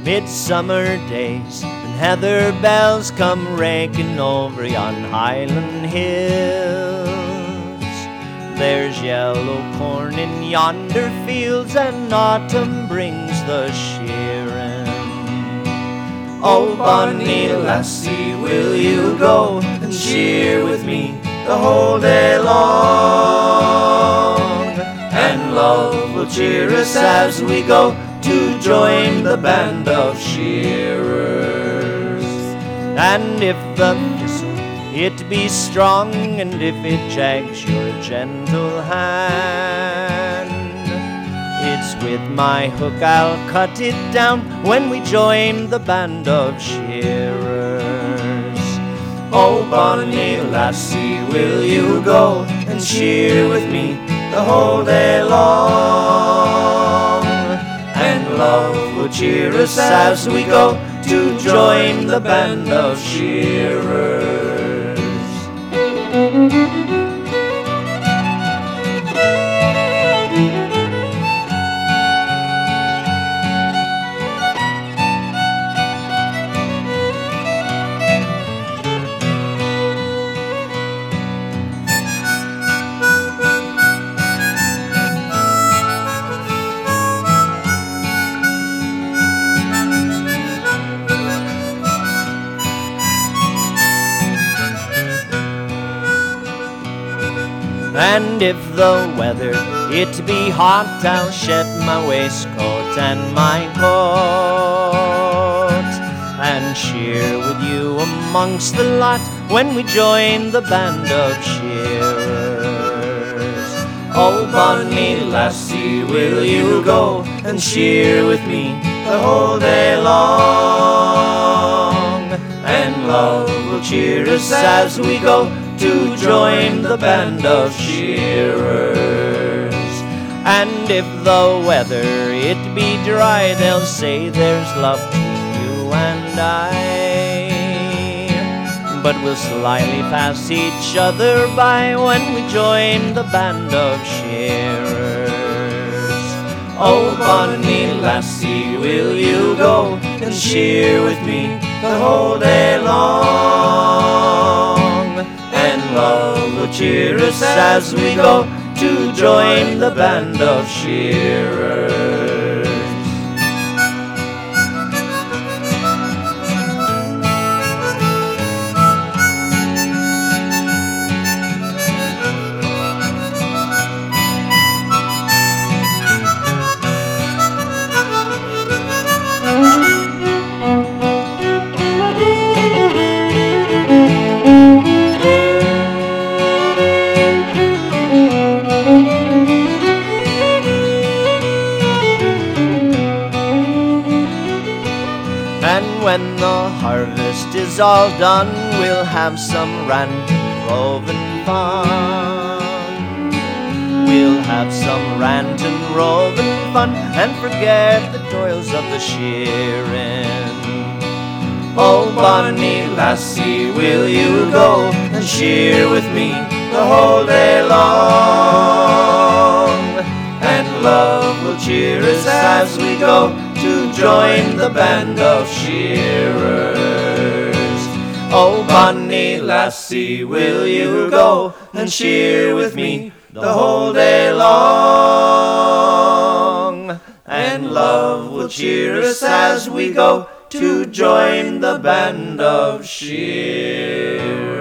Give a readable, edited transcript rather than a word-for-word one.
midsummer days, and heather bells come raking over yon highland hills. There's yellow corn in yonder fields, and autumn brings the shearing. Oh, bonny lassie, will you go and shear with me the whole day long? And love will cheer us as we go to join the band of shearers. And if the thistle it be strong, and if it jags your gentle hand, it's with my hook I'll cut it down when we join the band of shearers. Oh, bonny lassie, will you go and shear with me the whole day long? And love will cheer us as we go to join the band of shearers. And if the weather it be hot, I'll shed my waistcoat and my coat, and shear with you amongst the lot when we join the band of shearers. Oh, bonny lassie, will you go and shear with me the whole day long? And love will cheer us as we go to join the band of shearers. And if the weather it be dry, they'll say there's love between you and I, but we'll slyly pass each other by when we join the band of shearers. Oh, bonny lassie, will you go and shear with me the whole day long? And love will cheer us as we go to join the band of shearers. And when the harvest is all done, we'll have some rantin' roving fun. We'll have some rantin' roving fun and forget the toils of the shearing. Oh, bonny lassie, will you go and shear with me the whole day long? And love will cheer us as we go to join the band of shearers. Oh, bonny lassie, will you go and shear with me the whole day long? And love will cheer us as we go to join the band of shearers.